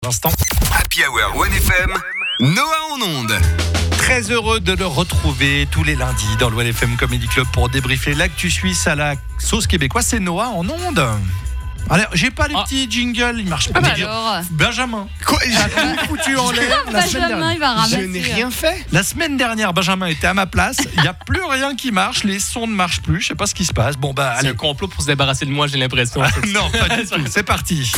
L'instant. Happy Hour 1FM, Noah en onde. Très heureux de le retrouver tous les lundis dans le 1FM Comedy Club pour débriefer l'actu suisse à la sauce québécoise. C'est Noah en onde. Alors, j'ai pas les petits jingles, ils marchent pas. Alors. Benjamin. Quoi? J'ai tout foutu en l'air la semaine Benjamin, dernière. il va ramasser. Je n'ai rien fait. La semaine dernière, Benjamin était à ma place. Il n'y a plus rien qui marche. Les sons ne marchent plus. Je sais pas ce qui se passe. Bon, bah, C'est allez. un complot pour se débarrasser de moi, j'ai l'impression. Non, pas du tout. C'est parti.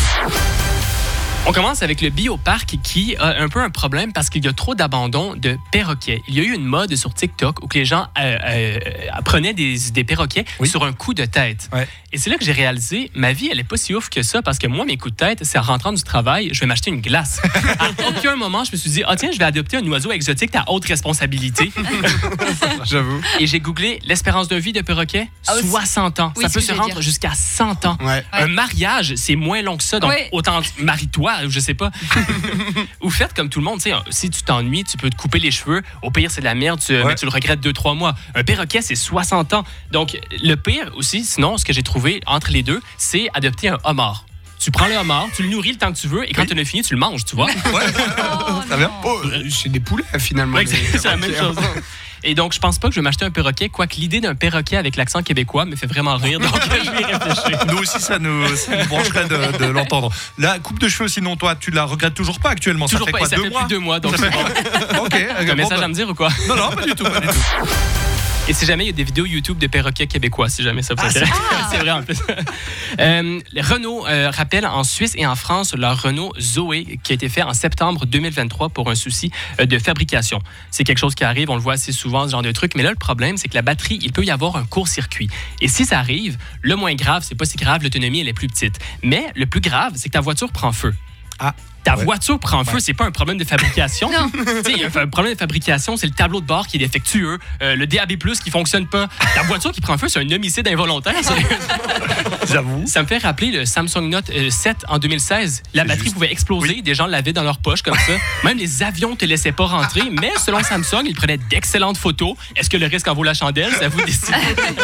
On commence avec le bioparc qui a un peu un problème parce qu'il y a trop d'abandon de perroquets. Il y a eu une mode sur TikTok où que les gens prenaient des perroquets sur un coup de tête. Ouais. Et c'est là que j'ai réalisé, ma vie, elle est pas si ouf que ça parce que moi, mes coups de tête, c'est en rentrant du travail, je vais m'acheter une glace. À aucun moment, je me suis dit, tiens, je vais adopter un oiseau exotique à haute responsabilité. J'avoue. Et j'ai googlé l'espérance de vie de perroquet, 60 ans. Oui, Ça ce peut que se je rendre veux dire. jusqu'à 100 ans. Ouais. Un mariage, c'est moins long que ça, donc Ouais. autant marie-toi, je sais pas. Ou faites comme tout le monde, tu sais, si tu t'ennuies, tu peux te couper les cheveux. Au pire, c'est de la merde, mais tu le regrettes 2-3 mois. Un perroquet, c'est 60 ans. Donc, le pire aussi, sinon, ce que j'ai trouvé entre les deux, c'est adopter un homard. Tu prends le homard, tu le nourris le temps que tu veux, et quand tu en as fini, tu le manges, tu vois. Oh, Ça va? non. C'est des poulets finalement. Ouais, c'est la même chose. Et donc, je pense pas que je vais m'acheter un perroquet, quoique l'idée d'un perroquet avec l'accent québécois me fait vraiment rire, donc je vais y réfléchir. Nous aussi, ça nous brancherait de l'entendre. La coupe de cheveux, sinon, toi, tu la regrettes toujours pas actuellement. Toujours ça fait pas, quoi, et ça 2 fait mois? plus de 2 mois, donc Ça c'est fait- bon. Ok. T'as un bon, message bah- à me dire ou quoi? Non, pas du tout. Et si jamais il y a des vidéos YouTube de perroquets québécois, si jamais ça vous intéresse. C'est vrai en plus. Renault rappelle en Suisse et en France leur Renault Zoé qui a été fait en septembre 2023 pour un souci de fabrication. C'est quelque chose qui arrive, on le voit assez souvent, ce genre de truc. Mais là, le problème, c'est que la batterie, il peut y avoir un court-circuit. Et si ça arrive, le moins grave, c'est pas si grave, l'autonomie, elle est plus petite. Mais le plus grave, c'est que ta voiture prend feu. Ah. Ta voiture prend feu, c'est pas un problème de fabrication. Non. Tu sais, un problème de fabrication, c'est le tableau de bord qui est défectueux, le DAB+, qui fonctionne pas. Ta voiture qui prend feu, c'est un homicide involontaire. J'avoue. Ça me fait rappeler le Samsung Note 7 en 2016. La batterie pouvait exploser, des gens l'avaient dans leur poche comme ça. Même les avions te laissaient pas rentrer, mais selon Samsung, ils prenaient d'excellentes photos. Est-ce que le risque en vaut la chandelle? C'est à vous de décider.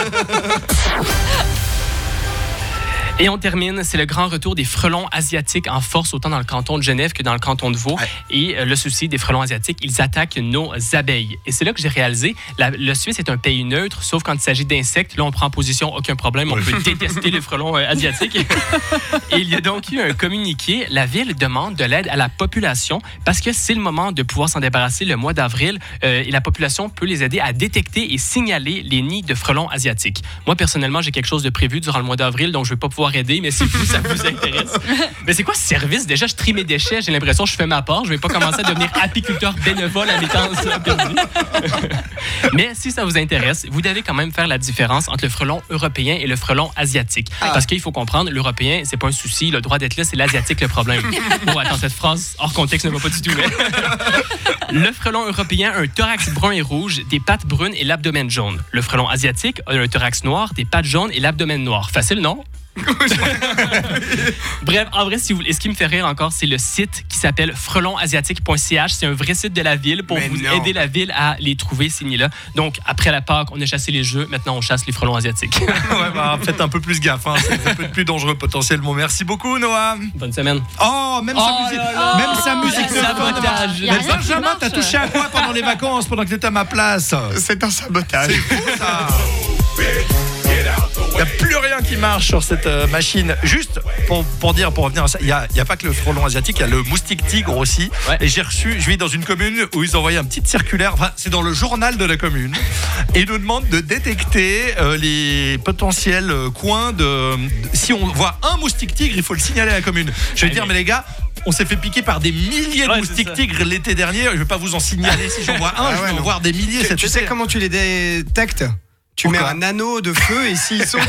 Et on termine, c'est le grand retour des frelons asiatiques en force, autant dans le canton de Genève que dans le canton de Vaud. Ouais. Et le souci des frelons asiatiques, ils attaquent nos abeilles. Et c'est là que j'ai réalisé, le Suisse est un pays neutre, sauf quand il s'agit d'insectes. Là, on prend position, aucun problème, on peut détester les frelons asiatiques. Et il y a donc eu un communiqué. La ville demande de l'aide à la population parce que c'est le moment de pouvoir s'en débarrasser le mois d'avril. Et la population peut les aider à détecter et signaler les nids de frelons asiatiques. Moi, personnellement, j'ai quelque chose de prévu durant le mois d'avril, donc je ne vais pas pouvoir aider, mais si vous, ça vous intéresse. Mais c'est quoi ce service? Déjà, je trie mes déchets, j'ai l'impression que je fais ma part. Je ne vais pas commencer à devenir apiculteur bénévole à mes temps perdus. Mais si ça vous intéresse, vous devez quand même faire la différence entre le frelon européen et le frelon asiatique. Parce qu'il faut comprendre, l'européen, c'est pas un souci, le droit d'être là, c'est l'asiatique le problème. Bon, attends, cette phrase hors contexte ne va pas du tout, mais... Le frelon européen a un thorax brun et rouge, des pattes brunes et l'abdomen jaune. Le frelon asiatique a un thorax noir, des pattes jaunes et l'abdomen noir. Facile, non? Bref, en vrai, si vous voulez, ce qui me fait rire encore, c'est le site qui s'appelle frelonasiatique.ch. C'est un vrai site de la ville pour vous aider la ville à les trouver, ces nids-là. Donc, après la Pâques, on a chassé les jeux. Maintenant, on chasse les frelons asiatiques. Ouais, bah, faites un peu plus gaffe. Hein. C'est un peu plus dangereux potentiellement. Merci beaucoup, Noah. Bonne semaine. Oh, même sa musique. Même sa musique. le sabotage. Il y a Mais rien qui Benjamin, marche. t'as touché à quoi pendant les vacances, pendant que t'étais à ma place? C'est un sabotage. Ça. Il n'y a plus rien qui marche sur cette machine. Juste pour revenir à ça, il n'y a pas que le frelon asiatique, il y a le moustique tigre aussi. Ouais. Et je vis dans une commune où ils ont envoyé un petit circulaire, enfin, c'est dans le journal de la commune, et ils nous demandent de détecter les potentiels coins si on voit un moustique tigre, il faut le signaler à la commune. Je vais dire, mais les gars, on s'est fait piquer par des milliers de moustiques tigres l'été dernier. Je ne vais pas vous en signaler si j'en vois un, je vais en voir des milliers cet Tu été. sais comment tu les détectes? Tu mets Pourquoi un anneau de feu et s'ils sont